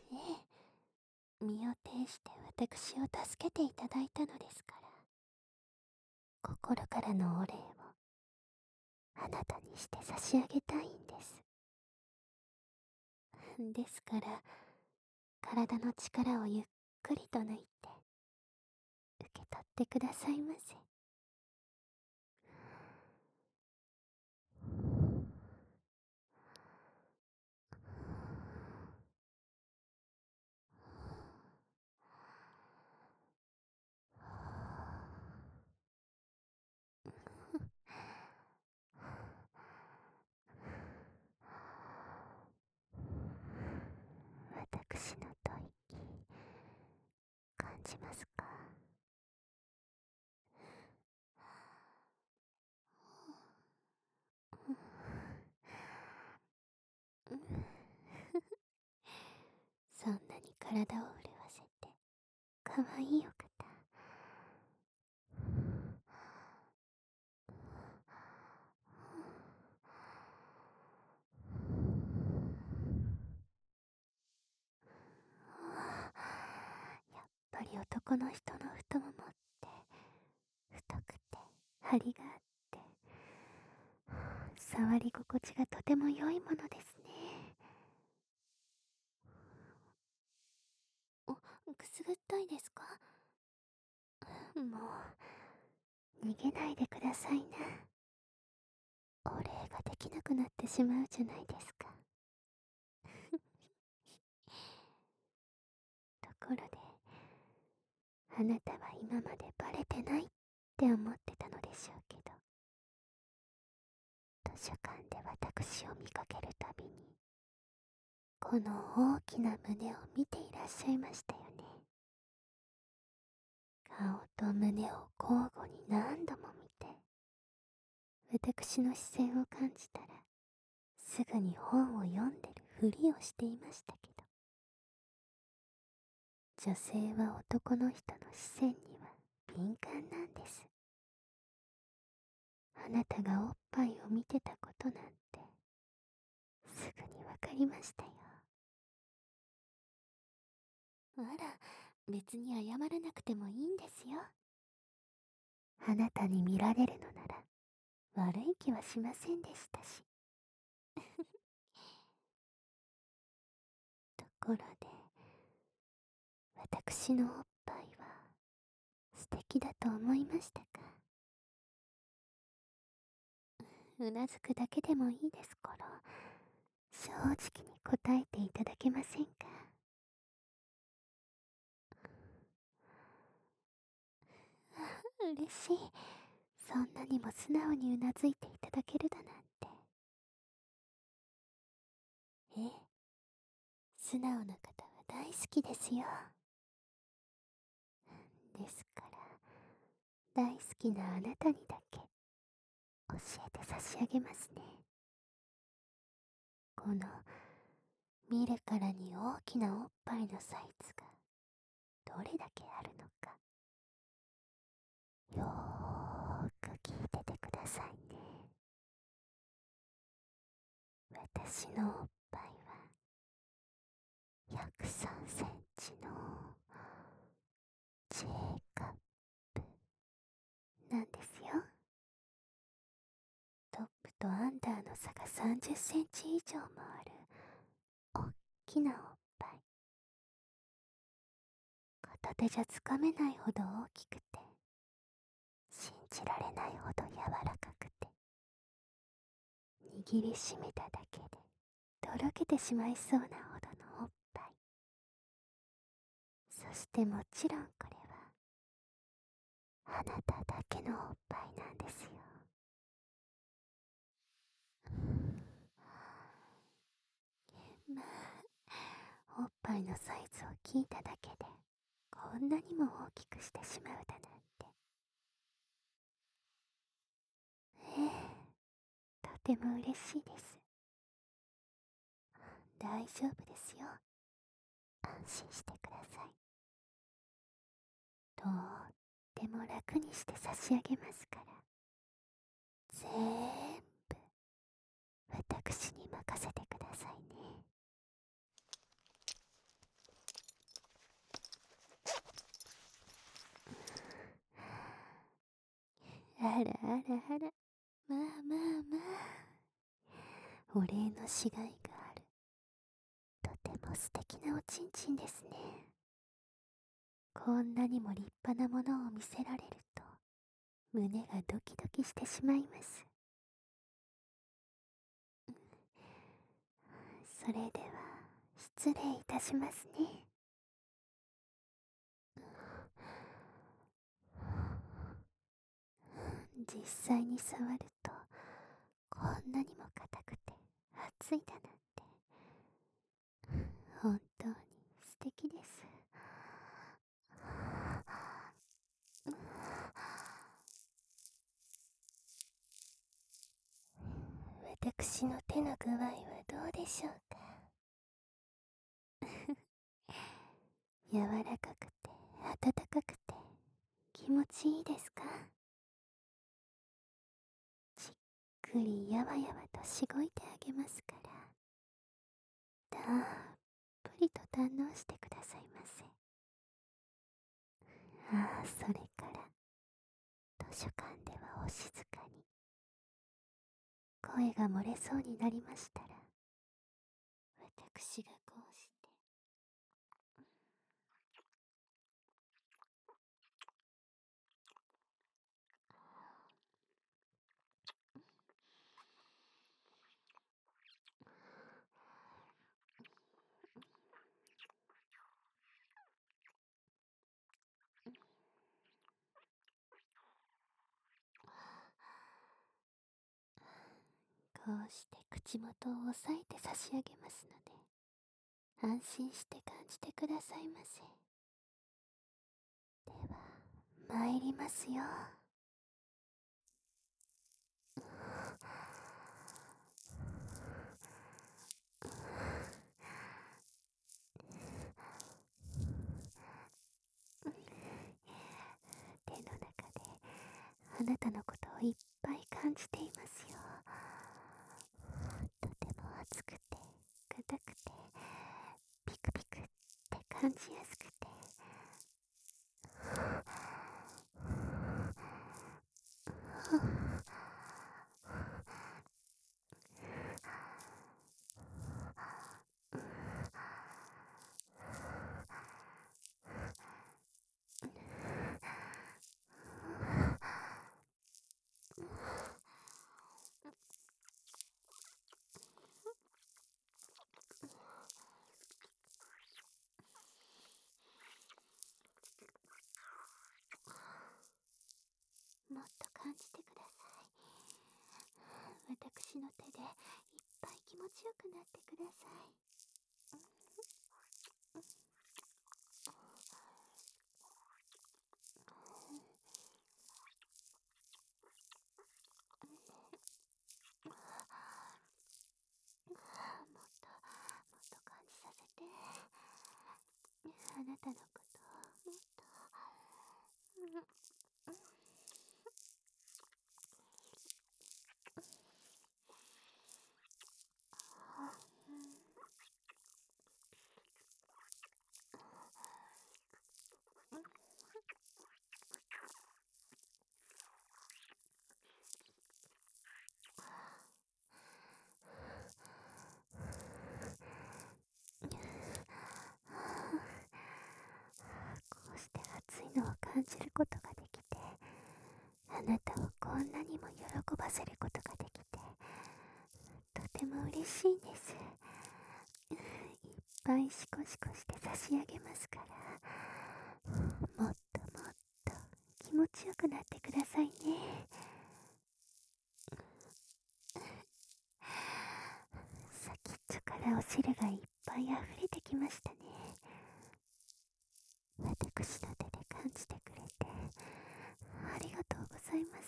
ええ、身を挺して私を助けていただいたのですから、心からのお礼をあなたにして差し上げたいんです。ですから、体の力をゆっくりと抜いて、受け取ってくださいませ。私の吐息、感じますか？そんなに体を震わせて、かわいいお方。やっぱり男の人の太ももって太くて張りがあって、触り心地がとても良いものですね。くすぐったいですか？もう逃げないでくださいな。お礼ができなくなってしまうじゃないですか。ところで、あなたは今までバレてないって思ってたのでしょうけど、図書館で私を見かけるたびにこの大きな胸を見ていらっしゃいましたよね。顔と胸を交互に何度も見て、私の視線を感じたらすぐに本を読んでるふりをしていましたけど、女性は男の人の視線には敏感なんです。あなたがおっぱいを見てたことなんてすぐにわかりましたよ。あら、別に謝らなくてもいいんですよ。あなたに見られるのなら悪い気はしませんでしたし。ところで、私のおっぱいは素敵だと思いましたか？うなずくだけでもいいですから、正直に答えていただけませんか？嬉しい。そんなにも素直にうなずいていただけるだなんて。ええ、素直な方は大好きですよ。ですから、大好きなあなたにだけ教えて差し上げますね。この見るからに大きなおっぱいのサイズがどれだけあるのか、よーく聞いててくださいね。私のおっぱいは103センチの J カップなんですよ。トップとアンダーの差が30センチ以上もあるおっきなおっぱい。片手じゃつかめないほど大きくて、信じられないほど柔らかくて、握りしめただけでとろけてしまいそうなほどのおっぱい。そしてもちろんこれはあなただけのおっぱいなんですよ。まあ、おっぱいのサイズを聞いただけでこんなにも大きくしてしまうだなんて。ええ、とても嬉しいです。大丈夫ですよ。安心してください。とっても楽にして差し上げますから。ぜーんぶ私に任せてくださいね。 らあら、まあまあまあ、お礼のしがいがある。とても素敵なおちんちんですね。こんなにも立派なものを見せられると、胸がドキドキしてしまいます。それでは、失礼いたしますね。実際に触ると、こんなにも硬くて熱いだなんて、本当に素敵です。私の手の具合はどうでしょうか。柔らかくて温かくて気持ちいいですか。じっくりやわやわとしごいてあげますから、たっぷりと堪能してくださいませ。ああ、それから図書館ではお静かに。声が漏れそうになりましたら、私がこうして、こうして口元を押さえて差し上げますので、安心して感じてくださいませ。では、参りますよ。手の中であなたのことをいっぱい感じていますよ。とても熱くて硬くてピクピクって感じやすくて、もっと感じてください。私の手でいっぱい気持ちよくなってください。もっと感じさせて。あなたのことをもっと、こうして熱いのを感じることができて、あなたをこんなにも喜ばせることができて、とても嬉しいんです。いっぱいシコシコして差し上げますから、もっともっと気持ちよくなってくださいね。先っちょからお汁がいっぱい溢れてきましたね。私の手で感じてくれてありがとうございます。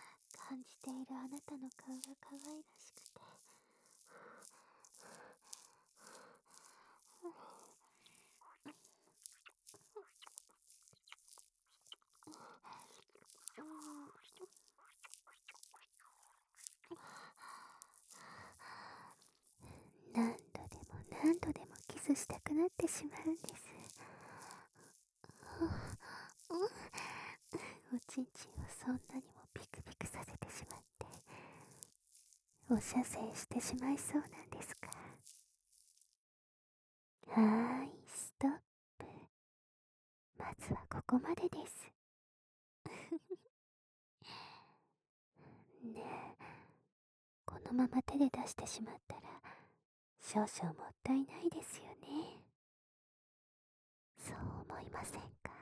感じているあなたの顔が可愛らしくて、 何度でも何度でもキスしたくなってしまうんです。おちんちんをそんなにもピクピクさせてしまって、お射精してしまいそうなんですか。はーい、ストップ。まずはここまでです。ねえ、このまま手で出してしまったら、少々もったいないですよね。そう思いませんか？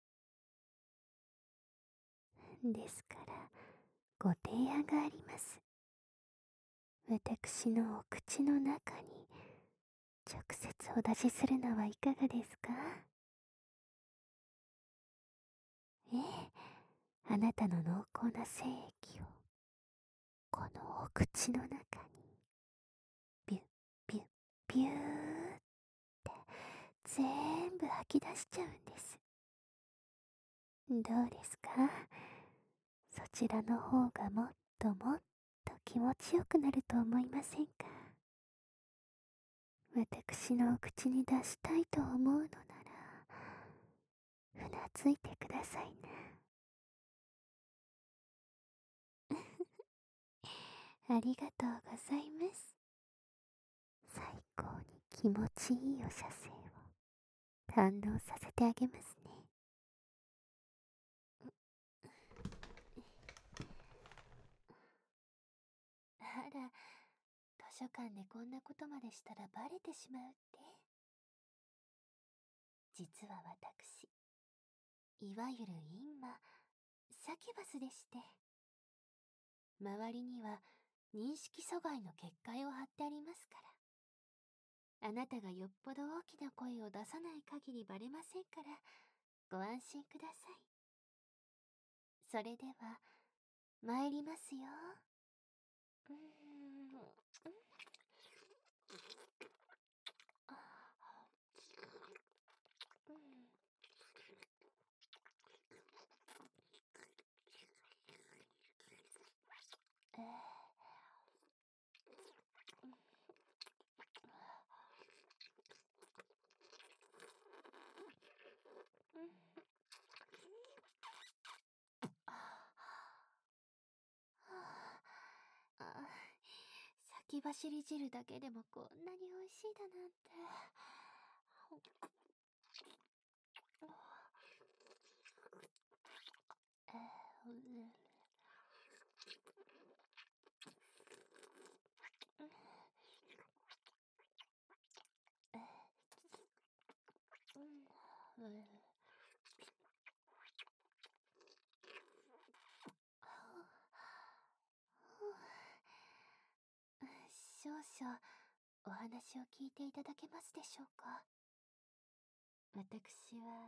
ですから、ご提案があります。私のお口の中に直接お出しするのはいかがですか？ええ、あなたの濃厚な精液をこのお口の中にビュッビュッビューって全部吐き出しちゃうんです。どうですか？そちらの方がもっともっと気持ちよくなると思いませんか？私のお口に出したいと思うのなら、うなずいてくださいね。ありがとうございます。最高に気持ちいいお射精を堪能させてあげますね。あら、図書館でこんなことまでしたらバレてしまうって。実は私、いわゆるインマ、サキュバスでして、周りには認識阻害の結界を貼ってありますから、あなたがよっぽど大きな声を出さない限りバレませんから、ご安心ください。それでは、参りますよ。うーん。あうん。えうん。先走り汁だけでもこんなに美味しいだなんて。少々お話を聞いていただけますでしょうか。私は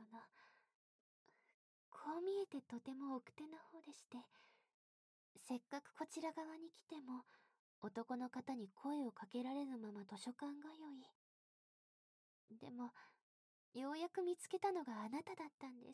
こう見えてとても奥手な方でして、せっかくこちら側に来ても男の方に声をかけられぬまま図書館通い。でもようやく見つけたのがあなただったんです。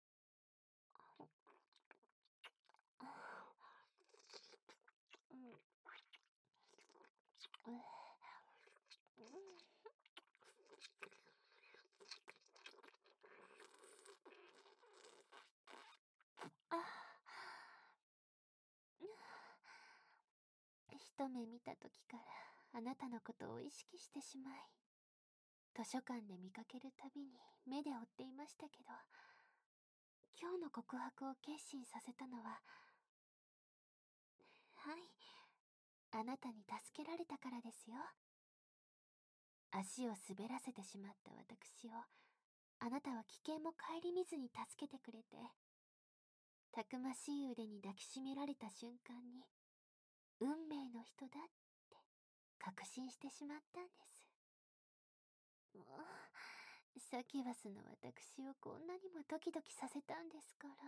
あ一目見た時からあなたのことを意識してしまい、図書館で見かけるたびに目で追っていましたけど、今日の告白を決心させたのは、はい、あなたに助けられたからですよ。足を滑らせてしまった私を、あなたは危険も顧みずに助けてくれて、たくましい腕に抱きしめられた瞬間に、運命の人だって確信してしまったんです。もう、サキュバスの私をこんなにもドキドキさせたんですから。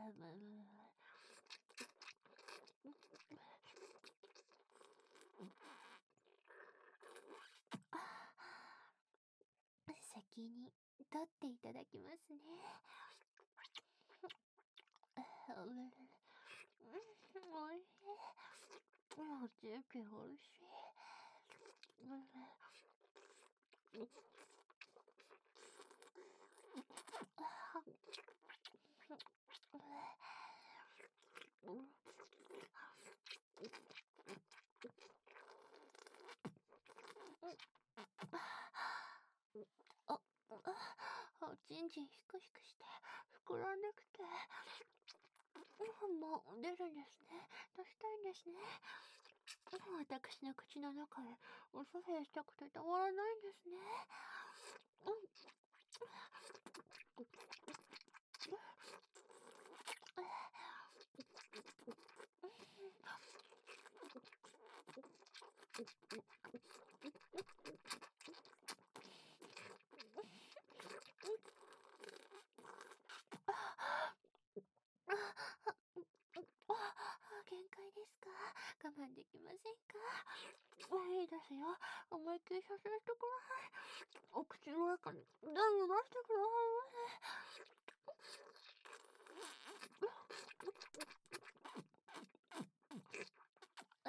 先に取っていただきますね。おいしい。おちんちんおいしい。あ、おちんちんひくひくして膨らんできて、もう出るんですね。出したいんですね。私の口の中へお蘇生したくてたまらないんですね。限界ですか？我慢できませんか？いいですよ。思いっきりさせてください。お口の中に全部出してくださ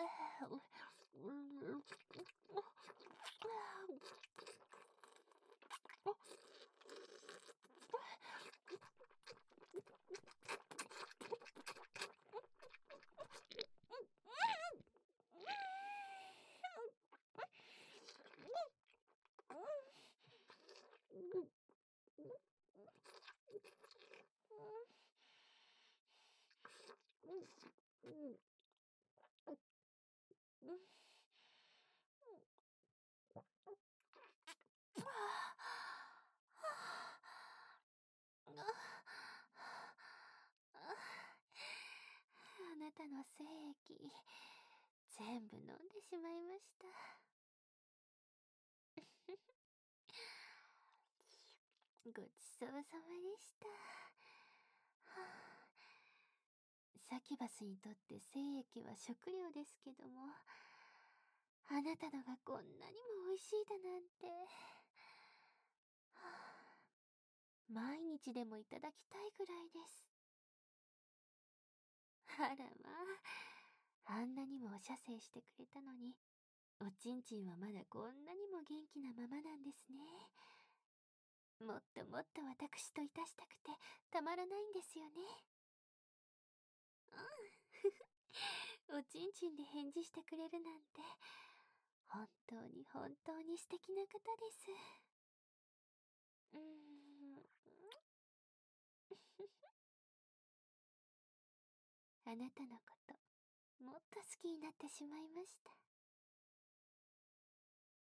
い。あなたの精液、全部飲んでしまいました。ごちそうさまでした。サキュバスにとって精液は食料ですけども、あなたのがこんなにも美味しいだなんて。毎日でもいただきたいぐらいです。あらまあ、あんなにもお射精してくれたのに、おちんちんはまだこんなにも元気なままなんですね。もっともっと私といたしたくてたまらないんですよね。おちんちんで返事してくれるなんて、本当に本当に素敵な方です。うーん。あなたのこと、もっと好きになってしまいました。